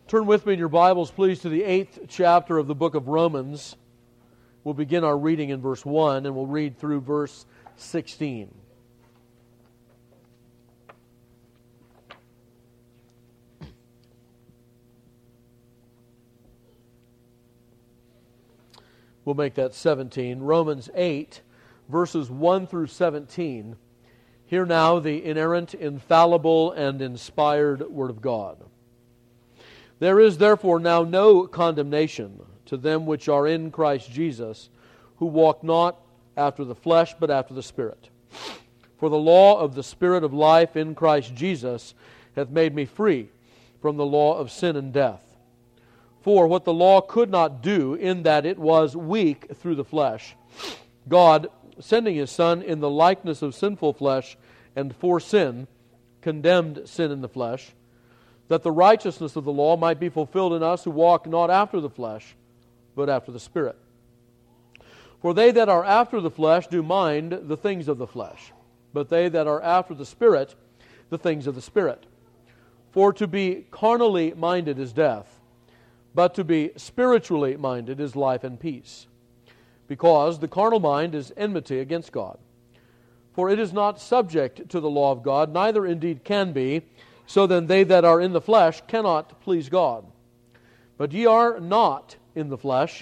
Turn with me in your Bibles, please, to the 8th chapter of the book of Romans. We'll begin our reading in verse 1, and we'll read through verse 16. We'll make that 17. Romans 8, verses 1 through 17. Hear now the inerrant, infallible, and inspired Word of God. There is therefore now no condemnation to them which are in Christ Jesus, who walk not after the flesh, but after the Spirit. For the law of the Spirit of life in Christ Jesus hath made me free from the law of sin and death. For what the law could not do, in that it was weak through the flesh, God, sending His Son in the likeness of sinful flesh, and for sin, condemned sin in the flesh, that the righteousness of the law might be fulfilled in us who walk not after the flesh, but after the Spirit. For they that are after the flesh do mind the things of the flesh, but they that are after the Spirit, the things of the Spirit. For to be carnally minded is death, but to be spiritually minded is life and peace. Because the carnal mind is enmity against God. For it is not subject to the law of God, neither indeed can be. So then they that are in the flesh cannot please God. But ye are not in the flesh,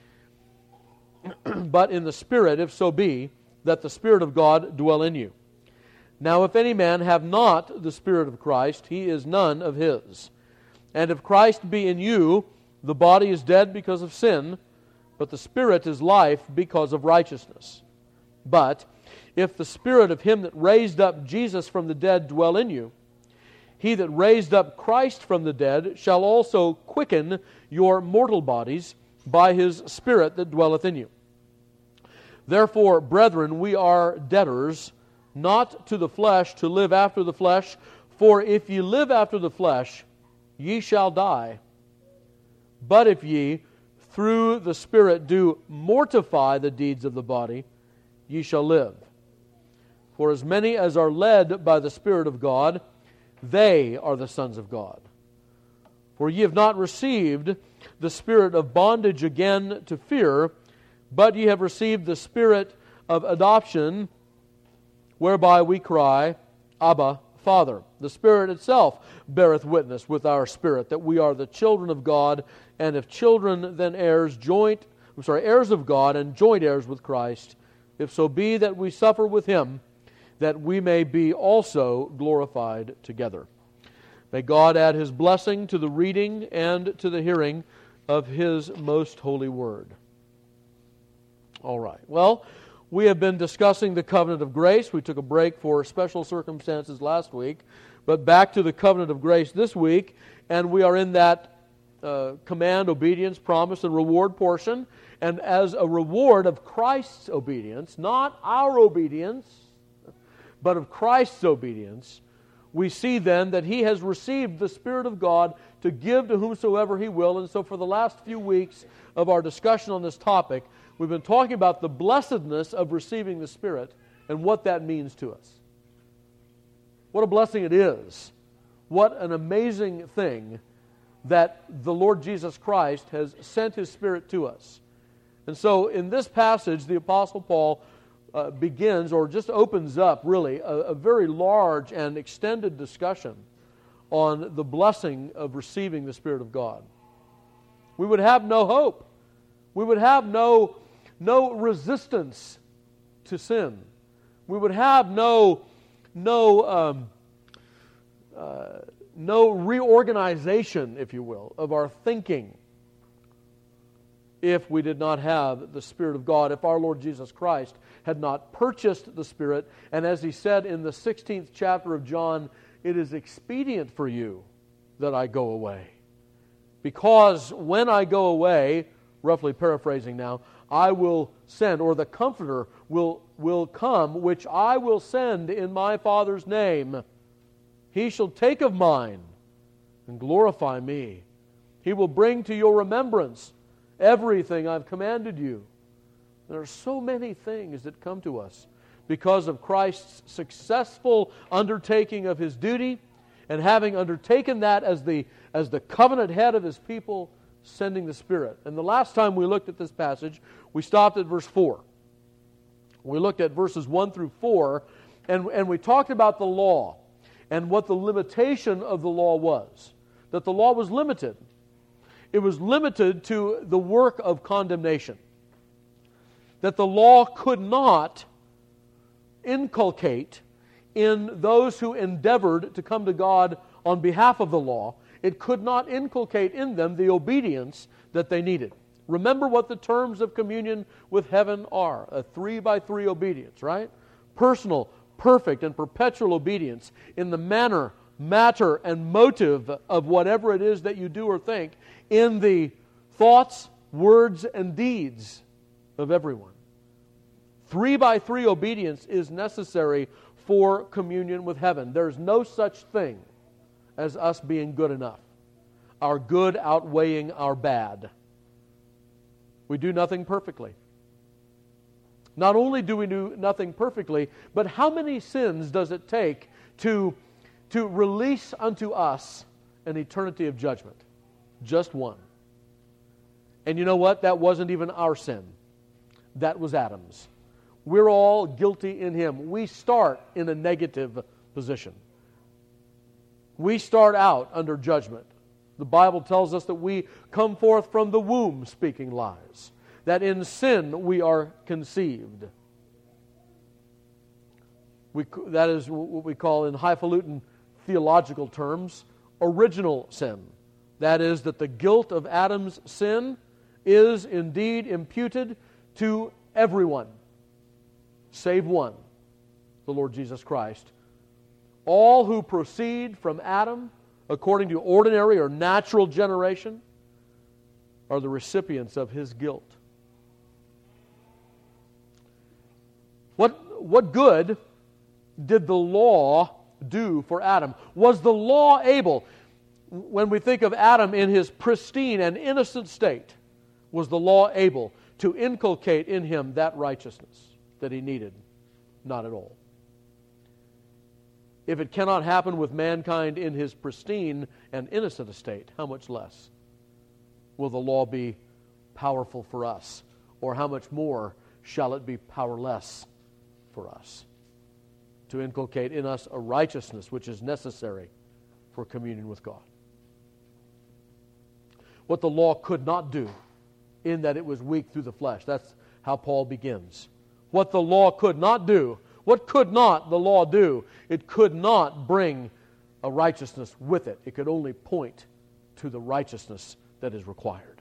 but in the Spirit, if so be that the Spirit of God dwell in you. Now if any man have not the Spirit of Christ, he is none of His. And if Christ be in you, the body is dead because of sin, but the Spirit is life because of righteousness. But if the Spirit of Him that raised up Jesus from the dead dwell in you, He that raised up Christ from the dead shall also quicken your mortal bodies by His Spirit that dwelleth in you. Therefore, brethren, we are debtors, not to the flesh, to live after the flesh. For if ye live after the flesh, ye shall die. But if ye, through the Spirit, do mortify the deeds of the body, ye shall live. For as many as are led by the Spirit of God, they are the sons of God. For ye have not received the spirit of bondage again to fear, but ye have received the Spirit of adoption, whereby we cry, Abba, Father. The Spirit itself beareth witness with our spirit that we are the children of God, and if children, then heirs of God, and joint heirs with Christ, if so be that we suffer with Him, that we may be also glorified together. May God add His blessing to the reading and to the hearing of His most holy word. All right. Well, we have been discussing the covenant of grace. We took a break for special circumstances last week, but back to the covenant of grace this week, and we are in that command, obedience, promise, and reward portion. And as a reward of Christ's obedience, not our obedience, but of Christ's obedience, we see then that He has received the Spirit of God to give to whomsoever He will. And so for the last few weeks of our discussion on this topic, we've been talking about the blessedness of receiving the Spirit and what that means to us. What a blessing it is. What an amazing thing that the Lord Jesus Christ has sent His Spirit to us. And so in this passage, the Apostle Paul begins, or just opens up, really, a very large and extended discussion on the blessing of receiving the Spirit of God. We would have no hope. We would have no resistance to sin. We would have no reorganization, if you will, of our thinking if we did not have the Spirit of God, if our Lord Jesus Christ had not purchased the Spirit. And as He said in the 16th chapter of John, it is expedient for you that I go away. Because when I go away, roughly paraphrasing now, I will send, or the Comforter will come, which I will send in my Father's name. He shall take of mine and glorify me. He will bring to your remembrance everything I've commanded you. There are so many things that come to us because of Christ's successful undertaking of His duty And having undertaken that as the covenant head of His people, sending the Spirit. And the last time we looked at this passage, we stopped at verse 4. We looked at verses 1 through 4, and we talked about the law and what the limitation of the law was. That the law was limited. It was limited to the work of condemnation. That the law could not inculcate in those who endeavored to come to God on behalf of the law, it could not inculcate in them the obedience that they needed. Remember what the terms of communion with heaven are. A 3-by-3 obedience, right? Personal, perfect, and perpetual obedience in the manner, matter, and motive of whatever it is that you do or think in the thoughts, words, and deeds of everyone. 3-by-3 obedience is necessary for communion with heaven. There's no such thing as us being good enough. Our good outweighing our bad. We do nothing perfectly. Not only do we do nothing perfectly, but how many sins does it take to release unto us an eternity of judgment? Just one. And you know what? That wasn't even our sin. That was Adam's. We're all guilty in him. We start in a negative position. We start out under judgment. The Bible tells us that we come forth from the womb speaking lies, that in sin we are conceived. That is what we call in highfalutin theological terms, original sin. That is, that the guilt of Adam's sin is indeed imputed to everyone, save one, the Lord Jesus Christ. All who proceed from Adam, according to ordinary or natural generation, are the recipients of his guilt. What good did the law do for Adam? Was the law able, when we think of Adam in his pristine and innocent state, was the law able to inculcate in him that righteousness that he needed? Not at all. If it cannot happen with mankind in his pristine and innocent estate, how much less will the law be powerful for us? Or how much more shall it be powerless for us to inculcate in us a righteousness which is necessary for communion with God? What the law could not do, in that it was weak through the flesh. That's how Paul begins. What the law could not do. What could not the law do? It could not bring a righteousness with it. It could only point to the righteousness that is required.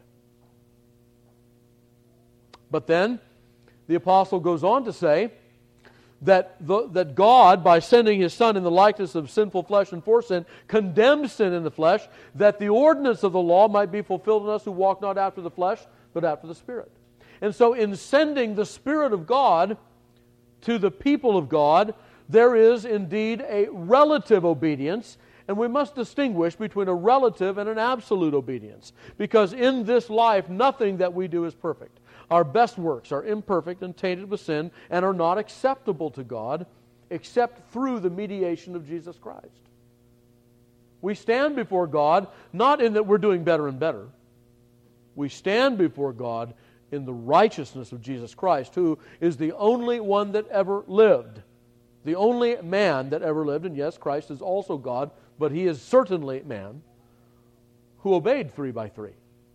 But then, the apostle goes on to say that God, by sending His Son in the likeness of sinful flesh and for sin, condemned sin in the flesh, that the ordinance of the law might be fulfilled in us who walk not after the flesh, but after the Spirit. And so in sending the Spirit of God to the people of God, there is indeed a relative obedience, and we must distinguish between a relative and an absolute obedience. Because in this life, nothing that we do is perfect. Our best works are imperfect and tainted with sin and are not acceptable to God except through the mediation of Jesus Christ. We stand before God not in that we're doing better and better. We stand before God in the righteousness of Jesus Christ, who is the only one that ever lived. The only man that ever lived, and yes, Christ is also God, but He is certainly man, who obeyed 3-by-3.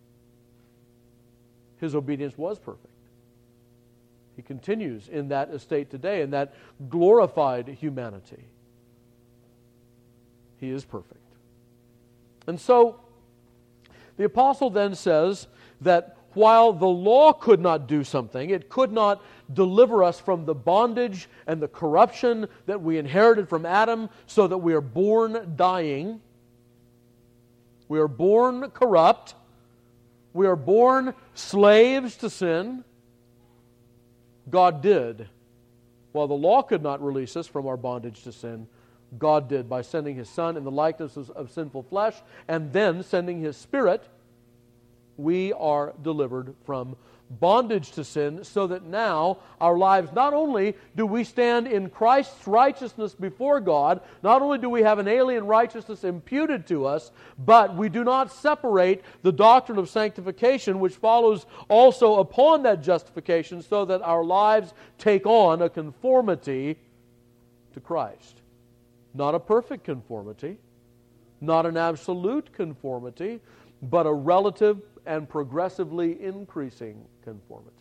His obedience was perfect. He continues in that estate today, in that glorified humanity. He is perfect. And so, the apostle then says that while the law could not do something, it could not deliver us from the bondage and the corruption that we inherited from Adam, so that we are born dying. We are born corrupt. We are born slaves to sin. God did. While the law could not release us from our bondage to sin, God did by sending His Son in the likeness of sinful flesh, and then sending His Spirit We are delivered from bondage to sin, so that now our lives, not only do we stand in Christ's righteousness before God, not only do we have an alien righteousness imputed to us, but we do not separate the doctrine of sanctification, which follows also upon that justification, so that our lives take on a conformity to Christ. Not a perfect conformity, not an absolute conformity, but a relative and progressively increasing conformity.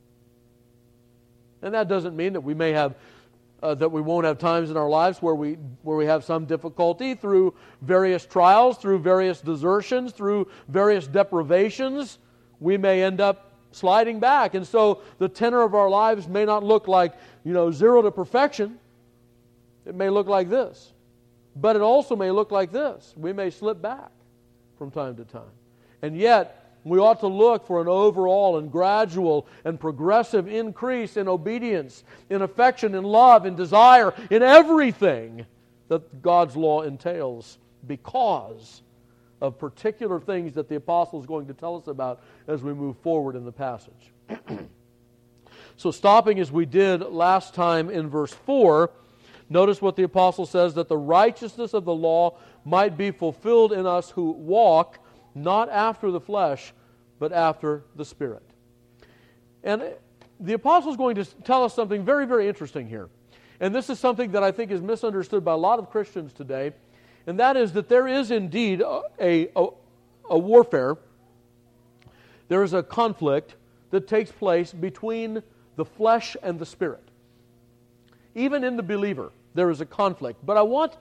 And that doesn't mean that we may have that we won't have times in our lives where we have some difficulty through various trials, through various desertions, through various deprivations. We may end up sliding back, and so the tenor of our lives may not look like, 0 to perfection. It may look like this, but it also may look like this. We may slip back from time to time, and yet we ought to look for an overall and gradual and progressive increase in obedience, in affection, in love, in desire, in everything that God's law entails, because of particular things that the apostle is going to tell us about as we move forward in the passage. So stopping as we did last time in verse 4, notice what the apostle says, that the righteousness of the law might be fulfilled in us who walk not after the flesh, but after the Spirit. And the apostle is going to tell us something very, very interesting here. And this is something that I think is misunderstood by a lot of Christians today, and that is that there is indeed a warfare, there is a conflict that takes place between the flesh and the Spirit. Even in the believer, there is a conflict. But I want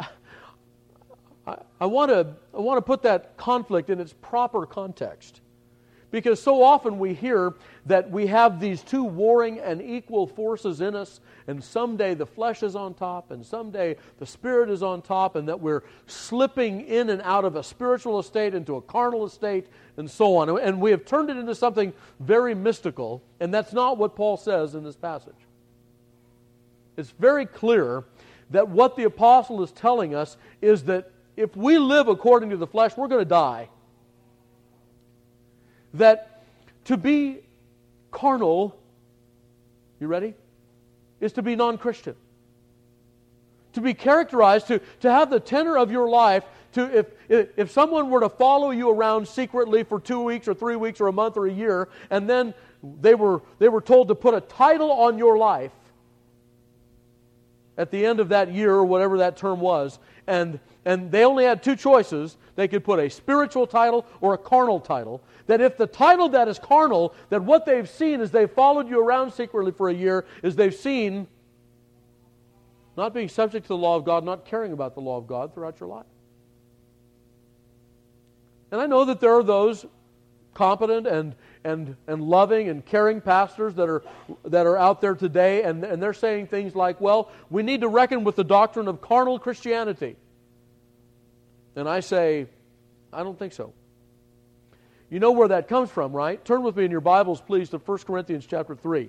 to put that conflict in its proper context. Because so often we hear that we have these two warring and equal forces in us, and someday the flesh is on top, and someday the Spirit is on top, and that we're slipping in and out of a spiritual estate into a carnal estate, and so on. And we have turned it into something very mystical, and that's not what Paul says in this passage. It's very clear that what the apostle is telling us is that if we live according to the flesh, we're going to die. That to be carnal, you ready? Is to be non-Christian. To be characterized, to have the tenor of your life, if someone were to follow you around secretly for 2 weeks or 3 weeks or a month or a year, and then they were told to put a title on your life at the end of that year or whatever that term was, and they only had two choices. They could put a spiritual title or a carnal title. That if the title that is carnal, that what they've seen as they've followed you around secretly for a year is they've seen not being subject to the law of God, not caring about the law of God throughout your life. And I know that there are those competent and loving and caring pastors that are out there today, and they're saying things like, well, we need to reckon with the doctrine of carnal Christianity. And I say, I don't think so. You know where that comes from, right? Turn with me in your Bibles, please, to 1 Corinthians chapter 3.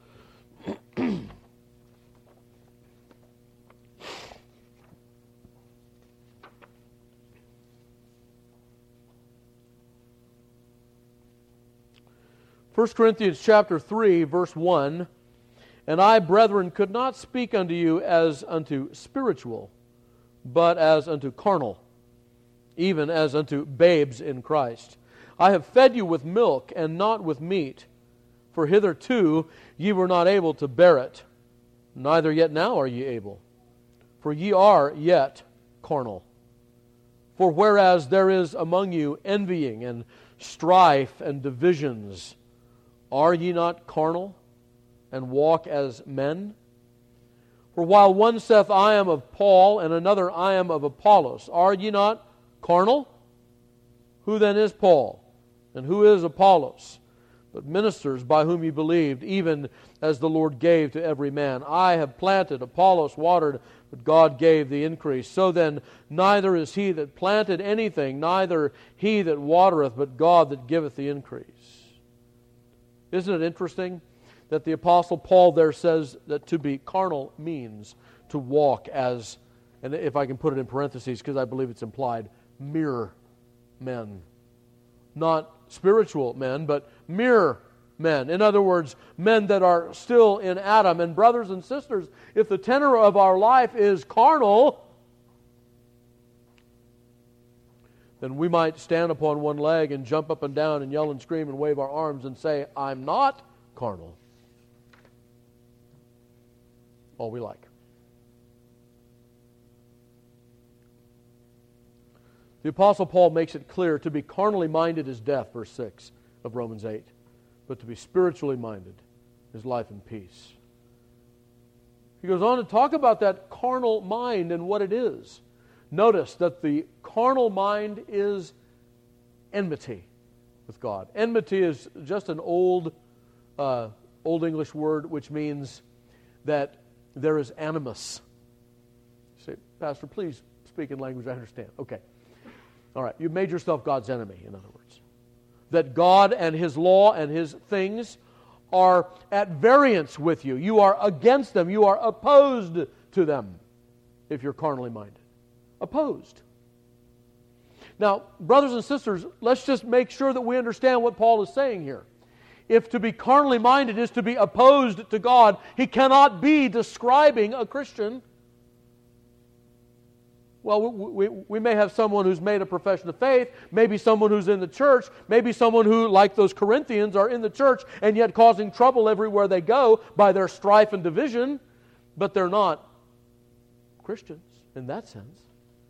1 Corinthians chapter 3, verse 1, "And I, brethren, could not speak unto you as unto spiritual, but as unto carnal, even as unto babes in Christ. I have fed you with milk and not with meat, for hitherto ye were not able to bear it, neither yet now are ye able, for ye are yet carnal. For whereas there is among you envying and strife and divisions, are ye not carnal, and walk as men? For while one saith, I am of Paul, and another, I am of Apollos, are ye not carnal? Who then is Paul, and who is Apollos? But ministers by whom ye believed, even as the Lord gave to every man. I have planted, Apollos watered, but God gave the increase. So then, neither is he that planted anything, neither he that watereth, but God that giveth the increase." Isn't it interesting that the Apostle Paul there says that to be carnal means to walk as, and if I can put it in parentheses because I believe it's implied, mere men. Not spiritual men, but mere men. In other words, men that are still in Adam. And brothers and sisters, if the tenor of our life is carnal, then we might stand upon one leg and jump up and down and yell and scream and wave our arms and say, I'm not carnal. All we like. The Apostle Paul makes it clear to be carnally minded is death, verse 6 of Romans 8. But to be spiritually minded is life and peace. He goes on to talk about that carnal mind and what it is. Notice that the carnal mind is enmity with God. Enmity is just an old English word which means that there is animus. You say, Pastor, please speak in language I understand. Okay. All right. You've made yourself God's enemy, in other words. That God and His law and His things are at variance with you. You are against them. You are opposed to them if you're carnally minded. Opposed. Now, brothers and sisters, let's just make sure that we understand what Paul is saying here. If to be carnally minded is to be opposed to God, he cannot be describing a Christian. Well, we may have someone who's made a profession of faith, maybe someone who's in the church, maybe someone who, like those Corinthians, are in the church and yet causing trouble everywhere they go by their strife and division, but they're not Christians in that sense.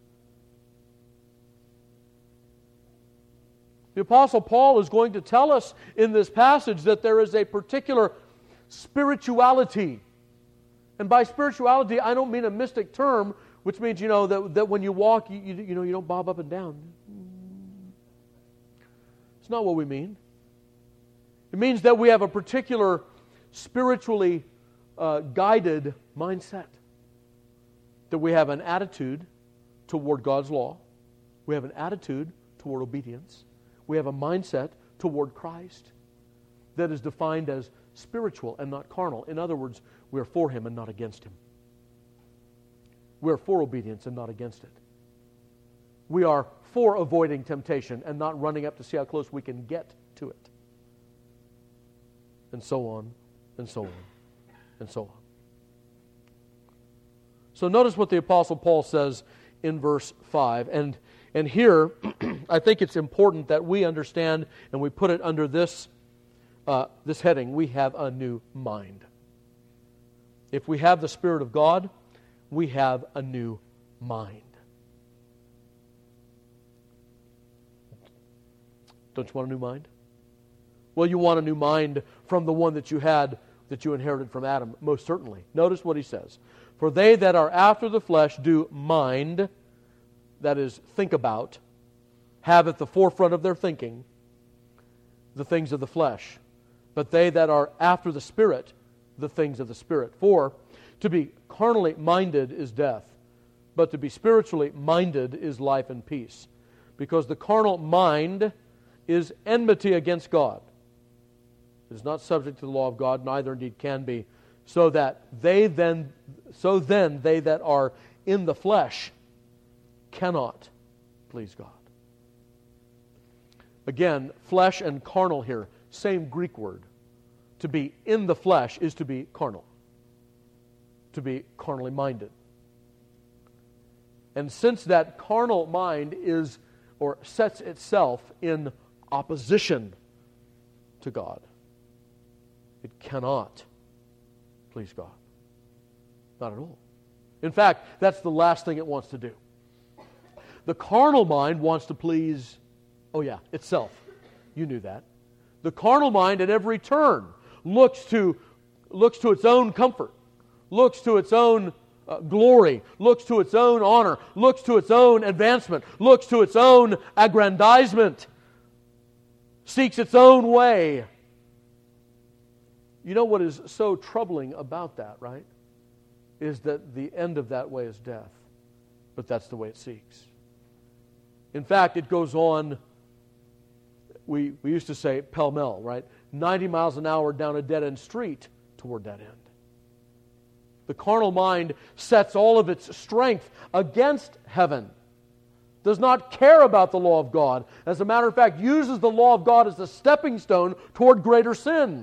The Apostle Paul is going to tell us in this passage that there is a particular spirituality. And by spirituality, I don't mean a mystic term, which means, that when you walk, you don't bob up and down. It's not what we mean. It means that we have a particular spiritually guided mindset. That we have an attitude toward God's law. We have an attitude toward obedience. We have a mindset toward Christ that is defined as spiritual and not carnal. In other words, we are for Him and not against Him. We are for obedience and not against it. We are for avoiding temptation and not running up to see how close we can get to it. And so on, and so on, and so on. So notice what the Apostle Paul says in verse 5. And here, I think it's important that we understand, and we put it under this heading, we have a new mind. If we have the Spirit of God, we have a new mind. Don't you want a new mind? Well, you want a new mind from the one that you had, that you inherited from Adam, most certainly. Notice what he says. For they that are after the flesh do mind, that is, think about, have at the forefront of their thinking the things of the flesh. But they that are after the Spirit, the things of the Spirit. For to be carnally minded is death, but to be spiritually minded is life and peace. Because the carnal mind is enmity against God. It is not subject to the law of God, neither indeed can be. So then they that are in the flesh cannot please God. Again, flesh and carnal here, same Greek word. To be in the flesh is to be carnal. To be carnally minded. And since that carnal mind is, or sets itself in opposition to God, it cannot please God. Not at all. In fact, that's the last thing it wants to do. The carnal mind wants to please, itself. You knew that. The carnal mind at every turn looks to its own comfort, looks to its own glory, looks to its own honor, looks to its own advancement, looks to its own aggrandizement, seeks its own way. You know what is so troubling about that, right? Is that the end of that way is death. But that's the way it seeks. In fact, it goes on, we used to say pell-mell, right? 90 miles an hour down a dead-end street toward that end. The carnal mind sets all of its strength against heaven. does not care about the law of God. As a matter of fact, uses the law of God as a stepping stone toward greater sin.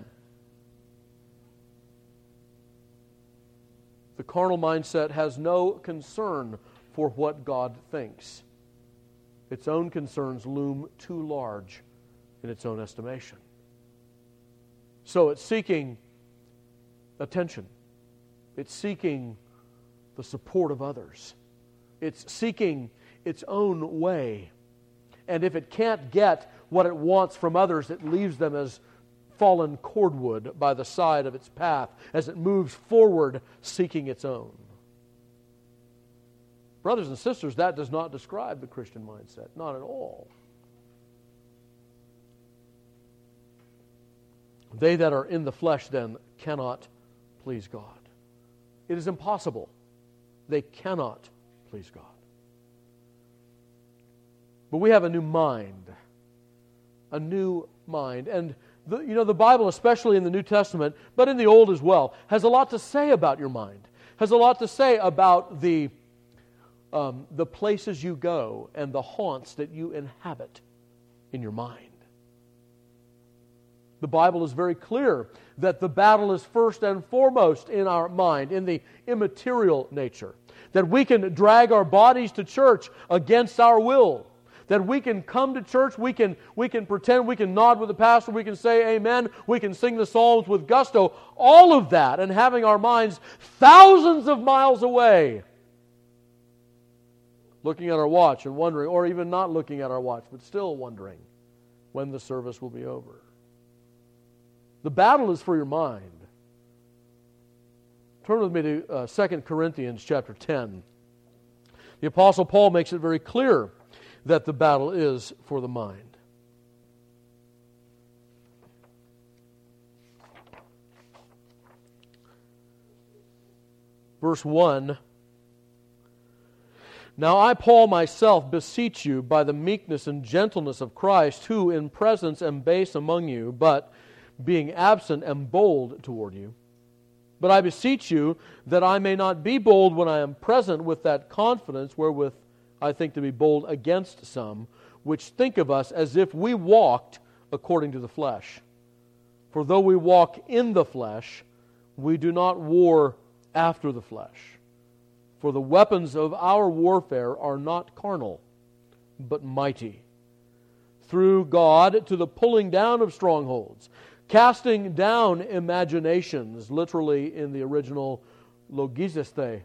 The carnal mindset has no concern for what God thinks. Its own concerns loom too large in its own estimation. So it's seeking attention. It's seeking the support of others. It's seeking its own way. And if it can't get what it wants from others, it leaves them as fallen cordwood by the side of its path as it moves forward seeking its own. Brothers and sisters, that does not describe the Christian mindset. Not at all. They that are in the flesh then cannot please God. It is impossible. They cannot please God. But we have a new mind. A new mind. And the Bible, especially in the New Testament, but in the Old as well, has a lot to say about your mind. Has a lot to say about the places you go and the haunts that you inhabit in your mind. The Bible is very clear that the battle is first and foremost in our mind, in the immaterial nature. That we can drag our bodies to church against our will. That we can come to church, we can pretend, we can nod with the pastor, we can say amen, we can sing the psalms with gusto. All of that, and having our minds thousands of miles away. Looking at our watch and wondering, or even not looking at our watch, but still wondering when the service will be over. The battle is for your mind. Turn with me to 2 Corinthians chapter 10. The Apostle Paul makes it very clear that the battle is for the mind. Verse 1. Now I, Paul, myself beseech you by the meekness and gentleness of Christ, who in presence am base among you, but being absent am bold toward you. But I beseech you that I may not be bold when I am present with that confidence wherewith I think to be bold against some, which think of us as if we walked according to the flesh. For though we walk in the flesh, we do not war after the flesh. For the weapons of our warfare are not carnal, but mighty, through God to the pulling down of strongholds, casting down imaginations, literally in the original logizeste,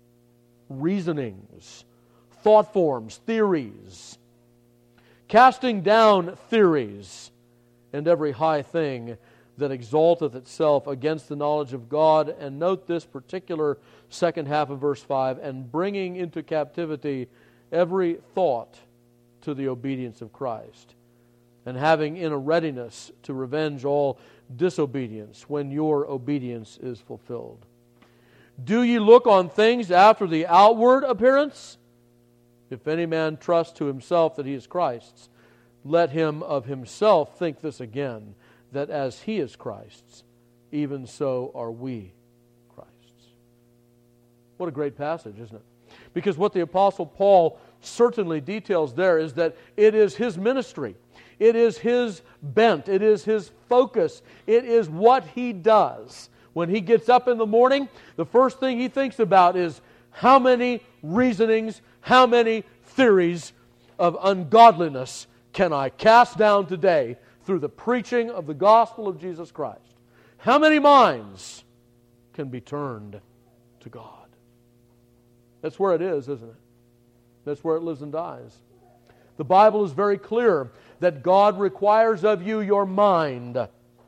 reasonings, thought forms, theories, casting down theories, and every high thing that exalteth itself against the knowledge of God. And note this particular second half of verse 5, and bringing into captivity every thought to the obedience of Christ, and having in a readiness to revenge all disobedience when your obedience is fulfilled. Do ye look on things after the outward appearance? If any man trust to himself that he is Christ's, let him of himself think this again, that as he is Christ's, even so are we Christ's. What a great passage, isn't it? Because what the Apostle Paul certainly details there is that it is his ministry. It is his bent. It is his focus. It is what he does. When he gets up in the morning, the first thing he thinks about is how many reasonings, how many theories of ungodliness can I cast down today through the preaching of the gospel of Jesus Christ? How many minds can be turned to God? That's where it is, isn't it? That's where it lives and dies. The Bible is very clear that God requires of you your mind.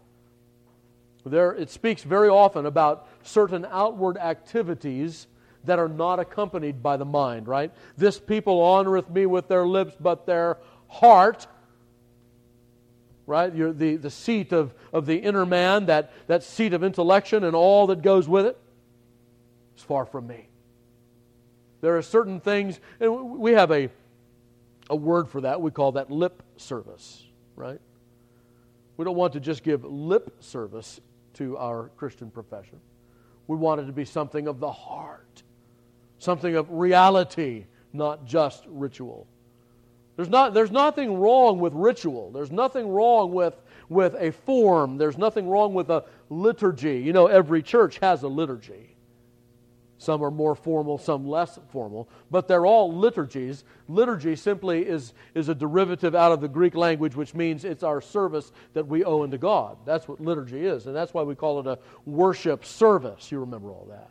It speaks very often about certain outward activities that are not accompanied by the mind, right? This people honoreth me with their lips, but their heart, right? The seat of the inner man, that seat of intellection and all that goes with it, is far from me. There are certain things, and we have a word for that. We call that lip service, right? We don't want to just give lip service to our Christian profession. We want it to be something of the heart, something of reality, not just ritual. There's nothing wrong with ritual. There's nothing wrong with a form. There's nothing wrong with a liturgy. You know, every church has a liturgy. Some are more formal, some less formal, but they're all liturgies. Liturgy simply is a derivative out of the Greek language, which means it's our service that we owe unto God. That's what liturgy is, and that's why we call it a worship service. You remember all that.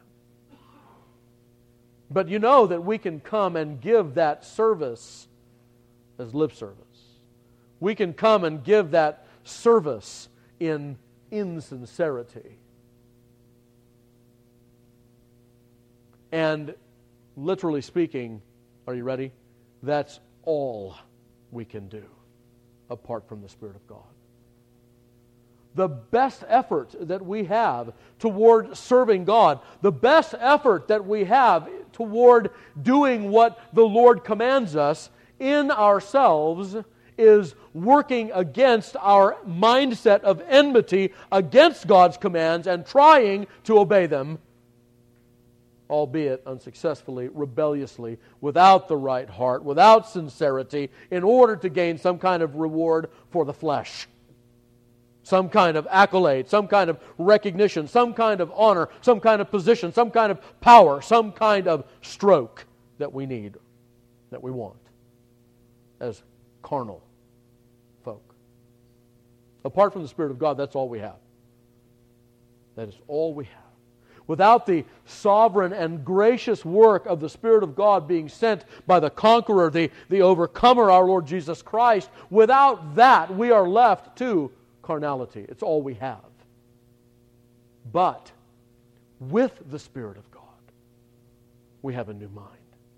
But you know that we can come and give that service as lip service. We can come and give that service in insincerity. And literally speaking, are you ready? That's all we can do apart from the Spirit of God. The best effort that we have toward serving God, the best effort that we have toward doing what the Lord commands us in ourselves is working against our mindset of enmity against God's commands and trying to obey them, albeit unsuccessfully, rebelliously, without the right heart, without sincerity, in order to gain some kind of reward for the flesh, some kind of accolade, some kind of recognition, some kind of honor, some kind of position, some kind of power, some kind of stroke that we need, that we want, as carnal folk. Apart from the Spirit of God, that's all we have. That is all we have. Without the sovereign and gracious work of the Spirit of God being sent by the conqueror, the overcomer, our Lord Jesus Christ, without that we are left to carnality. It's all we have. But with the Spirit of God, we have a new mind.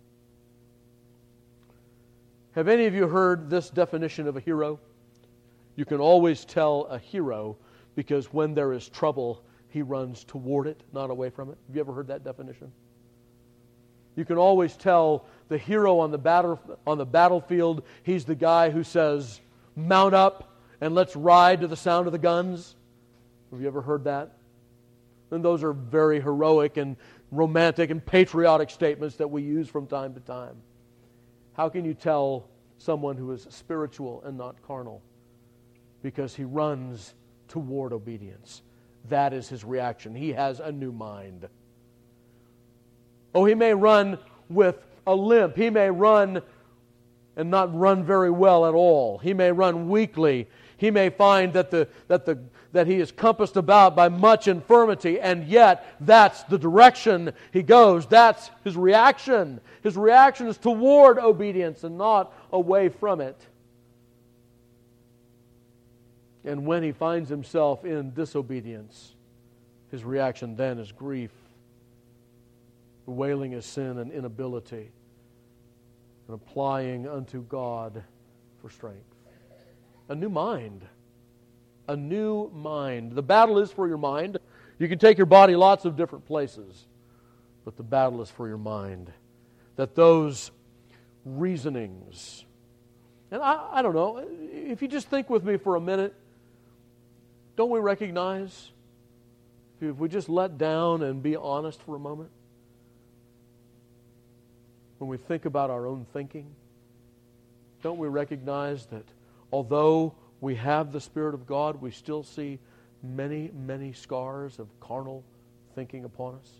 Have any of you heard this definition of a hero? You can always tell a hero because when there is trouble, he runs toward it, not away from it. Have you ever heard that definition? You can always tell the hero on the battlefield, he's the guy who says, "Mount up and let's ride to the sound of the guns." Have you ever heard that? And those are very heroic and romantic and patriotic statements that we use from time to time. How can you tell someone who is spiritual and not carnal? Because he runs toward obedience. That is his reaction. He has a new mind. Oh, he may run with a limp. He may run and not run very well at all. He may run weakly. He may find that he is compassed about by much infirmity, and yet that's the direction he goes. That's his reaction. His reaction is toward obedience and not away from it. And when he finds himself in disobedience, his reaction then is grief, bewailing his sin and inability, and applying unto God for strength. A new mind. A new mind. The battle is for your mind. You can take your body lots of different places, but the battle is for your mind. That those reasonings, and I don't know, if you just think with me for a minute, don't we recognize, if we just let down and be honest for a moment, when we think about our own thinking, don't we recognize that although we have the Spirit of God, we still see many, many scars of carnal thinking upon us?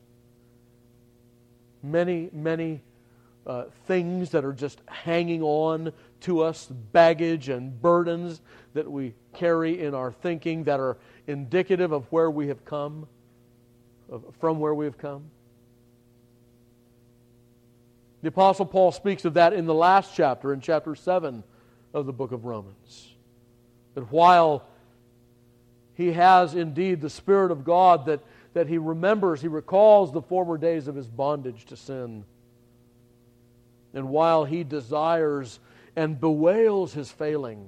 Many, many things that are just hanging on to us, baggage and burdens that we carry in our thinking that are indicative of where we have come, from where we have come. The Apostle Paul speaks of that in the last chapter, in chapter 7 of the book of Romans. That while he has indeed the Spirit of God, that he remembers, he recalls the former days of his bondage to sin. And while he desires and bewails his failing,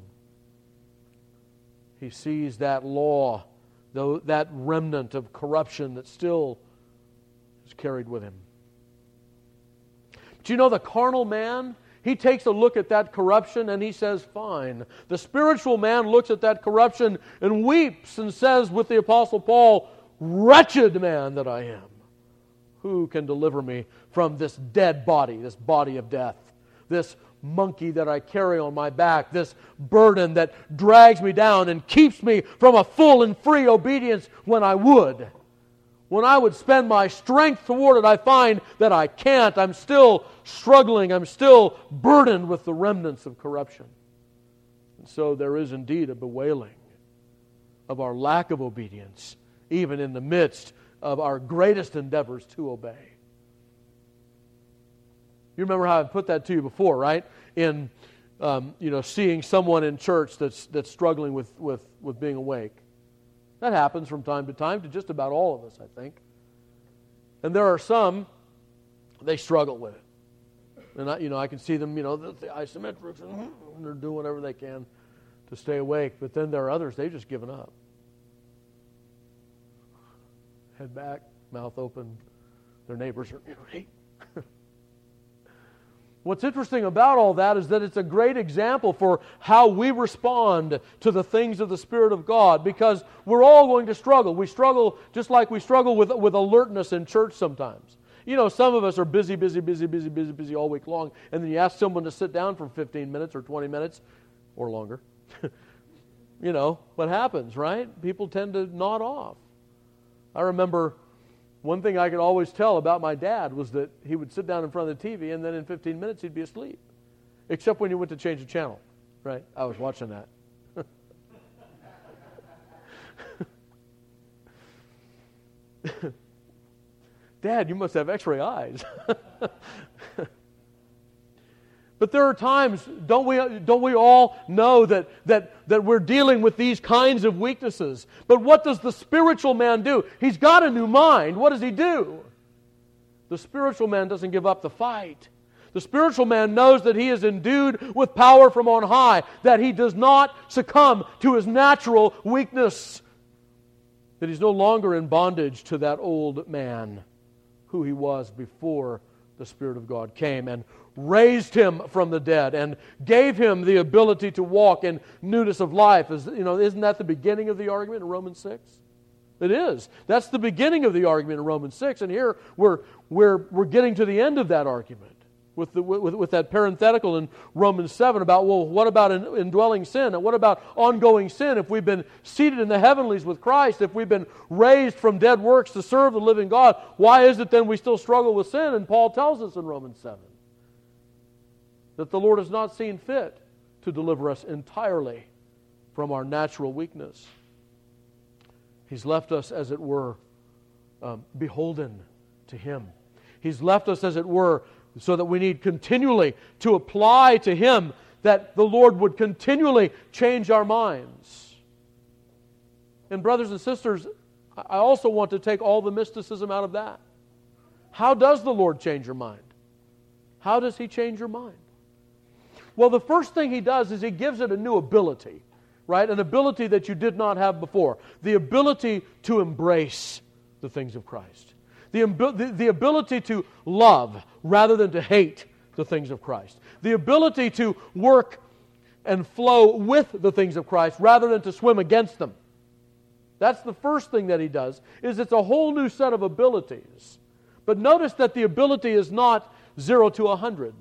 he sees that law, that remnant of corruption that still is carried with him. But you know, the carnal man, he takes a look at that corruption and he says, fine. The spiritual man looks at that corruption and weeps and says with the Apostle Paul, wretched man that I am. Who can deliver me from this dead body, this body of death, this monkey that I carry on my back, this burden that drags me down and keeps me from a full and free obedience when I would. When I would spend my strength toward it, I find that I can't. I'm still struggling. I'm still burdened with the remnants of corruption. And so there is indeed a bewailing of our lack of obedience, even in the midst of our greatest endeavors to obey. You remember how I put that to you before, right? In seeing someone in church that's struggling with being awake. That happens from time to time to just about all of us, I think. And there are some, they struggle with it. And I can see them, the isometrics, and they're doing whatever they can to stay awake. But then there are others, they've just given up. Head back, mouth open. Their neighbors are, hey. What's interesting about all that is that it's a great example for how we respond to the things of the Spirit of God, because we're all going to struggle. We struggle just like we struggle with alertness in church sometimes. Some of us are busy all week long, and then you ask someone to sit down for 15 minutes or 20 minutes or longer. What happens, right? People tend to nod off. I remember one thing I could always tell about my dad was that he would sit down in front of the TV and then in 15 minutes he'd be asleep. Except when he went to change the channel, right? I was watching that. Dad, you must have x-ray eyes. But there are times, don't we all know that we're dealing with these kinds of weaknesses? But what does the spiritual man do? He's got a new mind. What does he do? The spiritual man doesn't give up the fight. The spiritual man knows that he is endued with power from on high, that he does not succumb to his natural weakness, that he's no longer in bondage to that old man who he was before the Spirit of God came and raised him from the dead and gave him the ability to walk in newness of life. Isn't that the beginning of the argument in Romans 6? It is. That's the beginning of the argument in Romans 6, and here we're getting to the end of that argument with that parenthetical in Romans 7 about, well, what about indwelling sin? And what about ongoing sin? If we've been seated in the heavenlies with Christ, if we've been raised from dead works to serve the living God, why is it then we still struggle with sin? And Paul tells us in Romans 7 that the Lord has not seen fit to deliver us entirely from our natural weakness. He's left us, as it were, beholden to Him. He's left us, as it were, so that we need continually to apply to Him, that the Lord would continually change our minds. And brothers and sisters, I also want to take all the mysticism out of that. How does the Lord change your mind? How does He change your mind? Well, the first thing He does is He gives it a new ability, right? An ability that you did not have before. The ability to embrace the things of Christ. The ability to love rather than to hate the things of Christ. The ability to work and flow with the things of Christ rather than to swim against them. That's the first thing that He does, is it's a whole new set of abilities. But notice that the ability is not 0 to 100.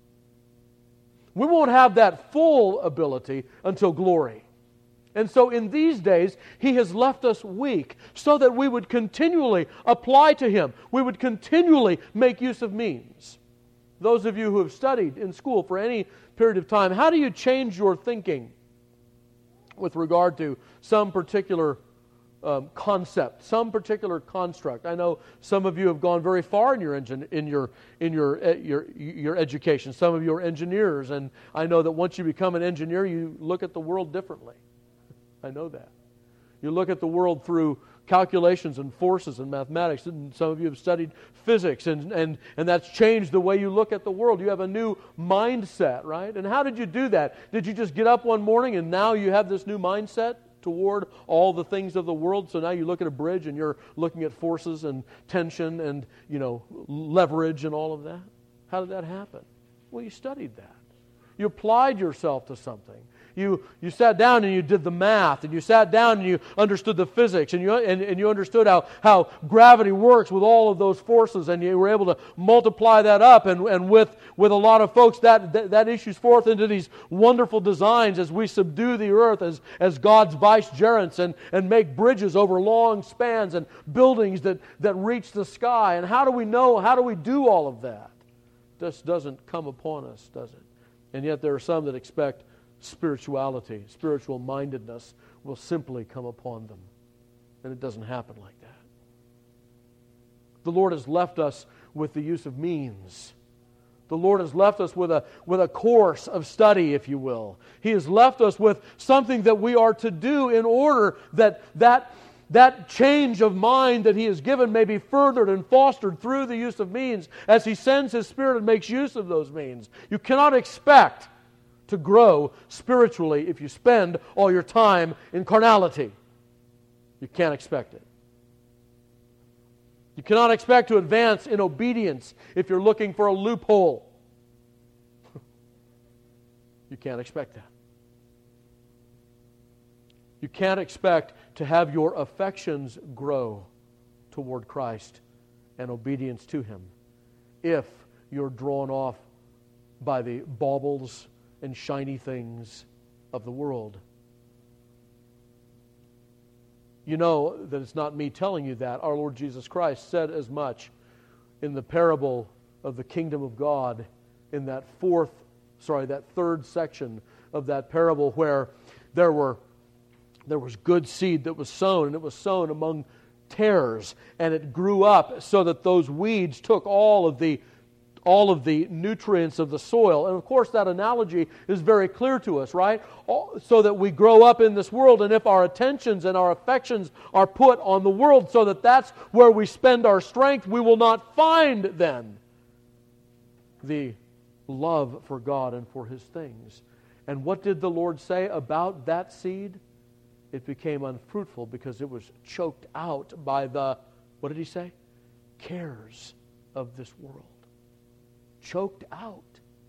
We won't have that full ability until glory. And so in these days, He has left us weak so that we would continually apply to Him. We would continually make use of means. Those of you who have studied in school for any period of time, how do you change your thinking with regard to some particular concept, some particular construct? I know some of you have gone very far in your education. Some of you are engineers, and I know that once you become an engineer, you look at the world differently. I know that. You look at the world through calculations and forces and mathematics. And some of you have studied physics, and that's changed the way you look at the world. You have a new mindset, right? And how did you do that? Did you just get up one morning and now you have this new mindset toward all the things of the world? So now you look at a bridge and you're looking at forces and tension and, leverage and all of that? How did that happen? Well, you studied that. You applied yourself to something. you sat down and you did the math, and you sat down and you understood the physics, and you understood how gravity works with all of those forces, and you were able to multiply that up, and with a lot of folks that issues forth into these wonderful designs as we subdue the earth as God's vicegerents and make bridges over long spans and buildings that reach the sky. And how do we do all of that? This doesn't come upon us, does it? And yet there are some that expect spirituality, spiritual mindedness will simply come upon them. And it doesn't happen like that. The Lord has left us with the use of means. The Lord has left us with a course of study, if you will. He has left us with something that we are to do in order that change of mind that He has given may be furthered and fostered through the use of means as He sends His Spirit and makes use of those means. You cannot expect to grow spiritually if you spend all your time in carnality. You can't expect it. You cannot expect to advance in obedience if you're looking for a loophole. You can't expect that. You can't expect to have your affections grow toward Christ and obedience to Him if you're drawn off by the baubles and shiny things of the world. You know that it's not me telling you that. Our Lord Jesus Christ said as much in the parable of the kingdom of God in that third section of that parable where there was good seed that was sown, and it was sown among tares, and it grew up so that those weeds took all of the nutrients of the soil. And of course that analogy is very clear to us, right? So that we grow up in this world, and if our attentions and our affections are put on the world so that that's where we spend our strength, we will not find then the love for God and for His things. And what did the Lord say about that seed? It became unfruitful because it was choked out by what did He say? Cares of this world. Choked out.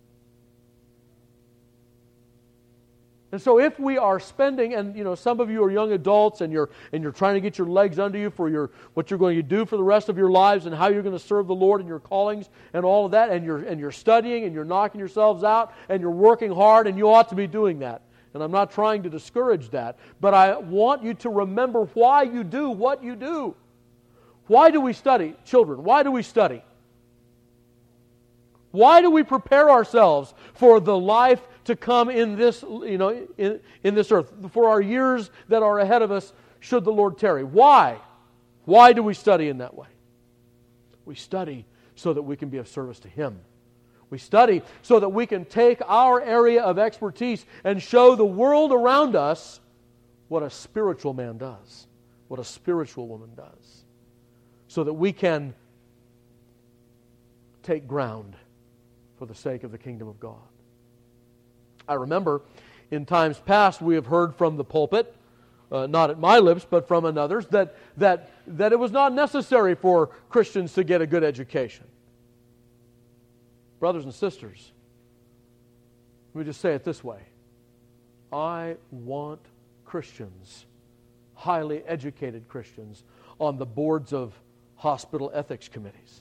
And so if we are spending, and some of you are young adults and you're trying to get your legs under you for what you're going to do for the rest of your lives and how you're going to serve the Lord and your callings and all of that, and you're studying and you're knocking yourselves out and you're working hard, and you ought to be doing that. And I'm not trying to discourage that, but I want you to remember why you do what you do. Why do we study? Children, why do we study? Why do we prepare ourselves for the life to come in this, in this earth, for our years that are ahead of us should the Lord tarry? Why? Why do we study in that way? We study so that we can be of service to Him. We study so that we can take our area of expertise and show the world around us what a spiritual man does, what a spiritual woman does, so that we can take ground for the sake of the kingdom of God. I remember in times past we have heard from the pulpit, not at my lips, but from another's, that it was not necessary for Christians to get a good education. Brothers and sisters, let me just say it this way. I want Christians, highly educated Christians, on the boards of hospital ethics committees.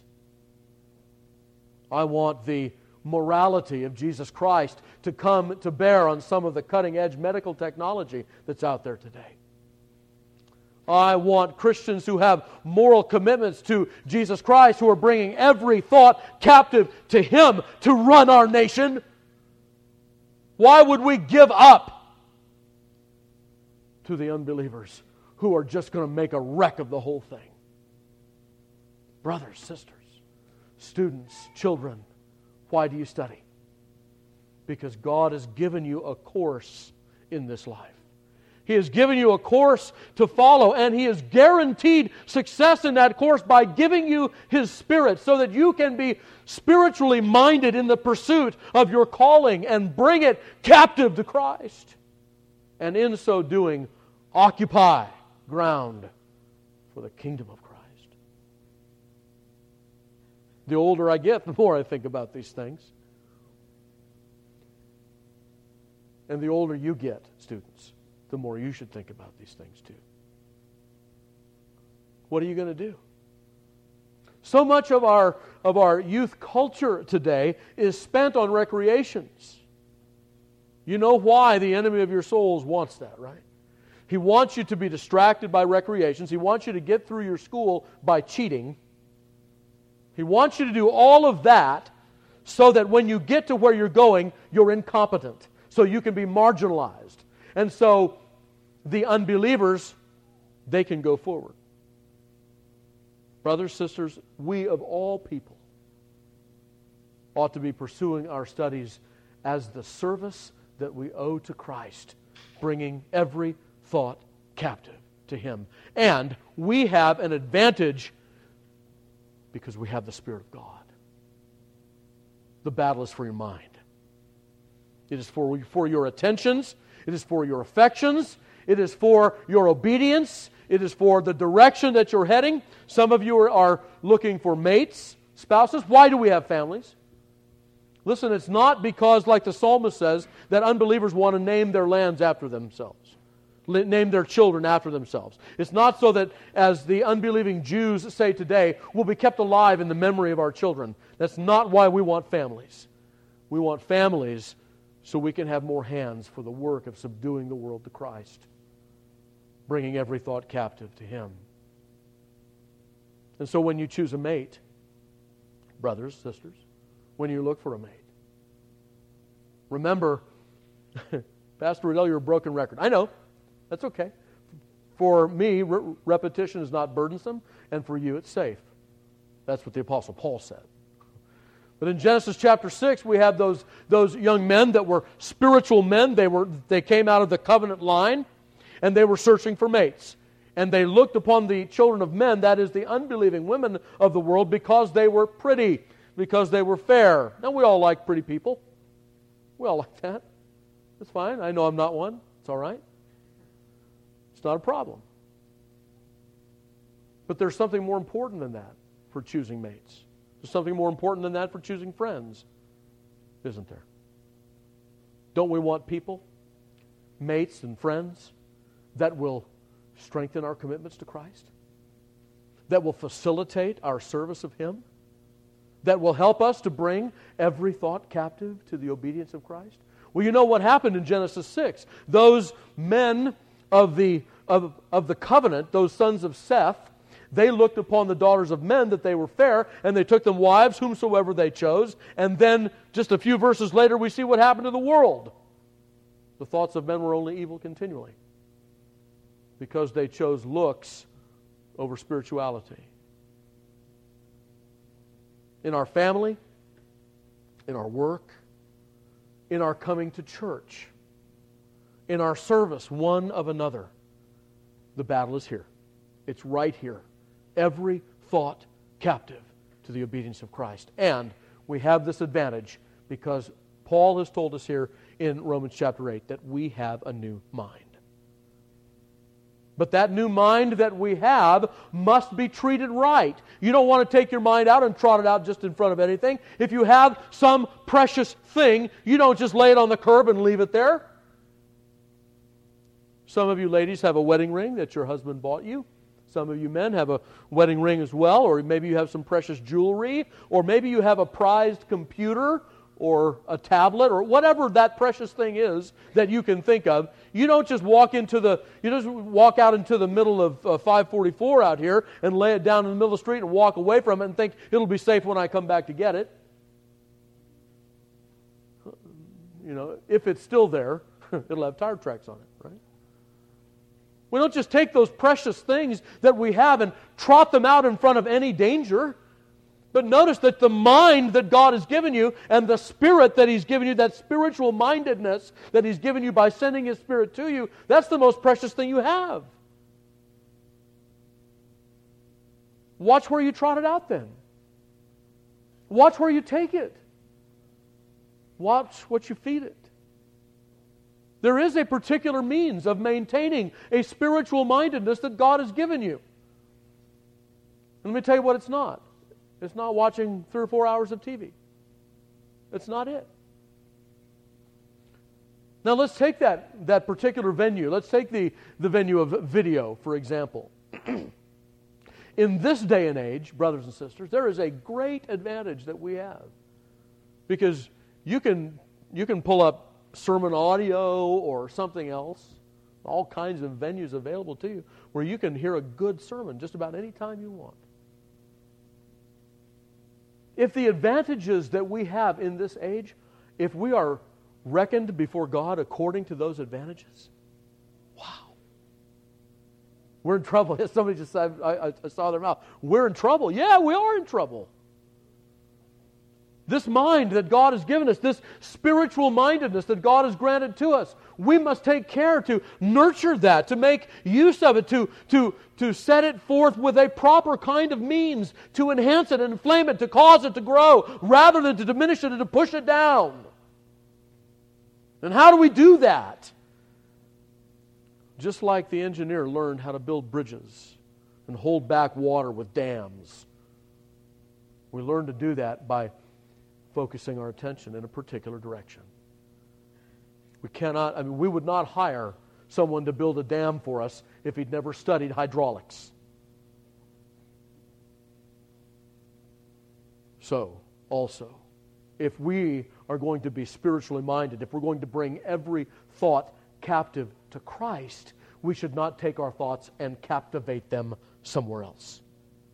I want the morality of Jesus Christ to come to bear on some of the cutting-edge medical technology that's out there today. I want Christians who have moral commitments to Jesus Christ, who are bringing every thought captive to Him to run our nation. Why would we give up to the unbelievers who are just going to make a wreck of the whole thing? Brothers, sisters, students, children, why do you study? Because God has given you a course in this life. He has given you a course to follow, and He has guaranteed success in that course by giving you His Spirit so that you can be spiritually minded in the pursuit of your calling and bring it captive to Christ. And in so doing, occupy ground for the kingdom of Christ. The older I get, the more I think about these things. And the older you get, students, the more you should think about these things too. What are you going to do? So much of our youth culture today is spent on recreations. You know why the enemy of your souls wants that, right? He wants you to be distracted by recreations. He wants you to get through your school by cheating. He wants you to do all of that so that when you get to where you're going, you're incompetent, so you can be marginalized. And so the unbelievers, they can go forward. Brothers, sisters, we of all people ought to be pursuing our studies as the service that we owe to Christ, bringing every thought captive to Him. And we have an advantage because we have the Spirit of God. The battle is for your mind. It is for your attentions. It is for your affections. It is for your obedience. It is for the direction that you're heading. Some of you are looking for mates, spouses. Why do we have families? Listen, it's not because, like the psalmist says, that unbelievers want to name their lands after themselves, name their children after themselves. It's not so that, as the unbelieving Jews say today, we'll be kept alive in the memory of our children. That's not why we want families. We want families so we can have more hands for the work of subduing the world to Christ, bringing every thought captive to Him. And so when you choose a mate, brothers, sisters, when you look for a mate, remember, Pastor Riddell, you're a broken record. I know. That's okay. For me, repetition is not burdensome, and for you, it's safe. That's what the Apostle Paul said. But in Genesis chapter 6, we have those young men that were spiritual men. They came out of the covenant line, and they were searching for mates. And they looked upon the children of men, that is the unbelieving women of the world, because they were pretty, because they were fair. Now, we all like pretty people. We all like that. That's fine. I know I'm not one. It's all right. It's not a problem. But there's something more important than that for choosing mates. There's something more important than that for choosing friends, isn't there? Don't we want people, mates and friends, that will strengthen our commitments to Christ? That will facilitate our service of Him? That will help us to bring every thought captive to the obedience of Christ? Well, you know what happened in Genesis 6. Those men of the covenant, those sons of Seth, they looked upon the daughters of men that they were fair, and they took them wives, whomsoever they chose. And then, just a few verses later, we see what happened to the world. The thoughts of men were only evil continually, because they chose looks over spirituality. In our family, in our work, in our coming to church, in our service one of another, the battle is here. It's right here. Every thought captive to the obedience of Christ. And we have this advantage because Paul has told us here in Romans chapter 8 that we have a new mind. But that new mind that we have must be treated right. You don't want to take your mind out and trot it out just in front of anything. If you have some precious thing, you don't just lay it on the curb and leave it there. Some of you ladies have a wedding ring that your husband bought you. Some of you men have a wedding ring as well, or maybe you have some precious jewelry, or maybe you have a prized computer or a tablet or whatever that precious thing is that you can think of. You don't just walk out into the middle of 544 out here and lay it down in the middle of the street and walk away from it and think it'll be safe when I come back to get it. You know, if it's still there, it'll have tire tracks on it, right? We don't just take those precious things that we have and trot them out in front of any danger. But notice that the mind that God has given you and the spirit that He's given you, that spiritual mindedness that He's given you by sending His Spirit to you, that's the most precious thing you have. Watch where you trot it out then. Watch where you take it. Watch what you feed it. There is a particular means of maintaining a spiritual mindedness that God has given you. Let me tell you what it's not. It's not watching 3 or 4 hours of TV. It's not it. Now let's take that particular venue. Let's take the venue of video, for example. In this day and age, brothers and sisters, there is a great advantage that we have. Because you can pull up sermon audio or something else, all kinds of venues available to you, where you can hear a good sermon just about any time you want. If the advantages that we have in this age, if we are reckoned before God according to those advantages, wow. We're in trouble. Somebody just said, I saw their mouth. We're in trouble. Yeah, we are in trouble. This mind that God has given us, this spiritual mindedness that God has granted to us, we must take care to nurture that, to make use of it, to set it forth with a proper kind of means, to enhance it and inflame it, to cause it to grow, rather than to diminish it and to push it down. And how do we do that? Just like the engineer learned how to build bridges and hold back water with dams, we learn to do that by focusing our attention in a particular direction. We would not hire someone to build a dam for us if he'd never studied hydraulics. So, also, if we are going to be spiritually minded, if we're going to bring every thought captive to Christ, we should not take our thoughts and captivate them somewhere else.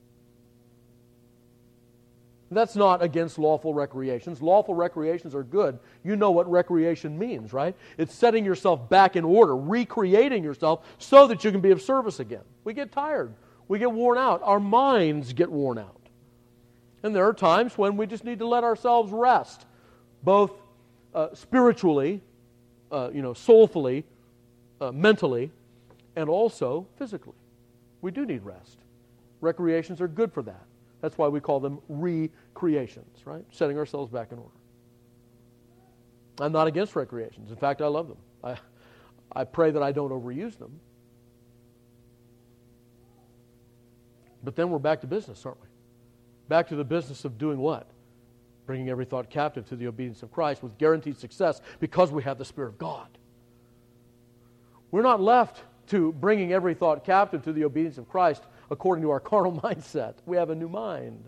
That's not against lawful recreations. Lawful recreations are good. You know what recreation means, right? It's setting yourself back in order, recreating yourself so that you can be of service again. We get tired. We get worn out. Our minds get worn out. And there are times when we just need to let ourselves rest, both spiritually, soulfully, mentally, and also physically. We do need rest. Recreations are good for that. That's why we call them recreations, right? Setting ourselves back in order. I'm not against recreations. In fact, I love them. I pray that I don't overuse them. But then we're back to business, aren't we? Back to the business of doing what? Bringing every thought captive to the obedience of Christ with guaranteed success because we have the Spirit of God. We're not left to bringing every thought captive to the obedience of Christ according to our carnal mindset. We have a new mind.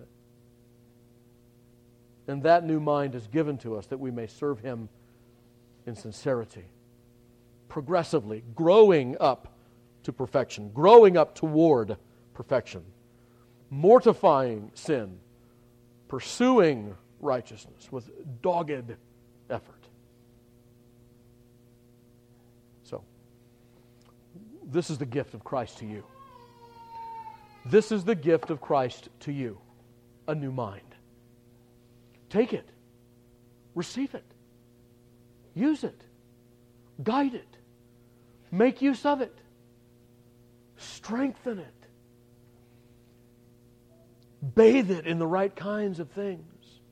And that new mind is given to us that we may serve Him in sincerity, progressively, growing up to perfection, growing up toward perfection, mortifying sin, pursuing righteousness with dogged effort. So, this is the gift of Christ to you. This is the gift of Christ to you, a new mind. Take it. Receive it. Use it. Guide it. Make use of it. Strengthen it. Bathe it in the right kinds of things.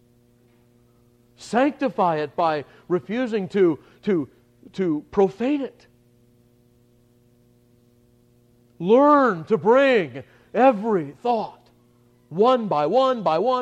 Sanctify it by refusing to profane it. Learn to bring every thought, one by one,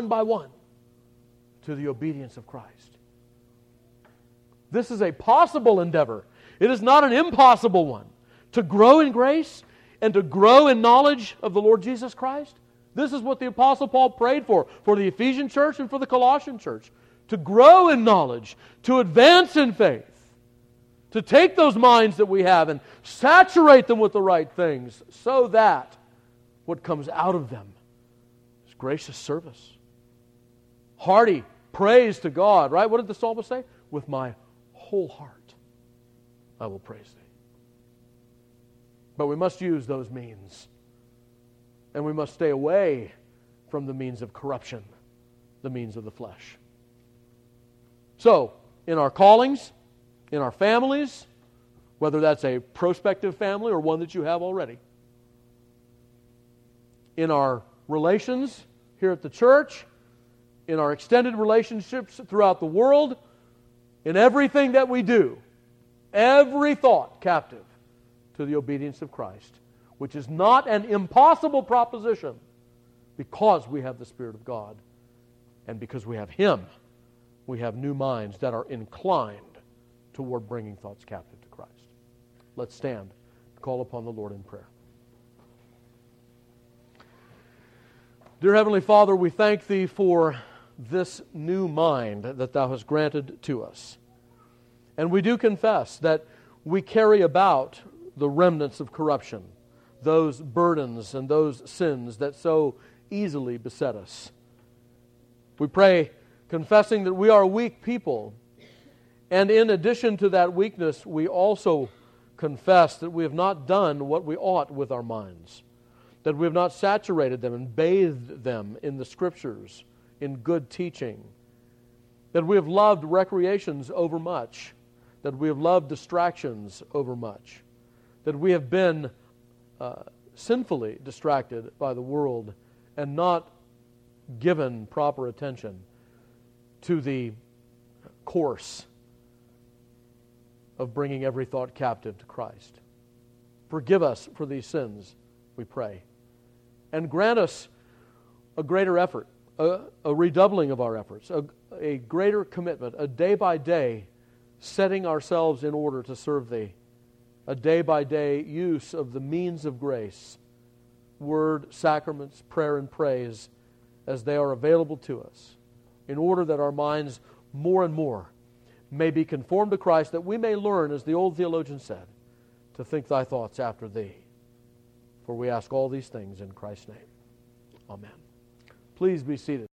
to the obedience of Christ. This is a possible endeavor. It is not an impossible one. To grow in grace and to grow in knowledge of the Lord Jesus Christ. This is what the Apostle Paul prayed for the Ephesian church and for the Colossian church. To grow in knowledge, to advance in faith, to take those minds that we have and saturate them with the right things so that what comes out of them is gracious service. Hearty praise to God, right? What did the psalmist say? With my whole heart I will praise Thee. But we must use those means. And we must stay away from the means of corruption, the means of the flesh. So, in our callings, in our families, whether that's a prospective family or one that you have already, in our relations here at the church, in our extended relationships throughout the world, in everything that we do, every thought captive to the obedience of Christ, which is not an impossible proposition because we have the Spirit of God and because we have Him, we have new minds that are inclined toward bringing thoughts captive to Christ. Let's stand and call upon the Lord in prayer. Dear Heavenly Father, we thank Thee for this new mind that Thou hast granted to us. And we do confess that we carry about the remnants of corruption, those burdens and those sins that so easily beset us. We pray, confessing that we are a weak people, and in addition to that weakness, we also confess that we have not done what we ought with our minds, that we have not saturated them and bathed them in the Scriptures, in good teaching, that we have loved recreations over much, that we have loved distractions over much, that we have been sinfully distracted by the world and not given proper attention to the course of bringing every thought captive to Christ. Forgive us for these sins, we pray, and grant us a greater effort, a redoubling of our efforts, a greater commitment, a day-by-day setting ourselves in order to serve Thee, a day-by-day use of the means of grace, word, sacraments, prayer, and praise, as they are available to us, in order that our minds more and more may be conformed to Christ, that we may learn, as the old theologian said, to think Thy thoughts after Thee. For we ask all these things in Christ's name. Amen. Please be seated.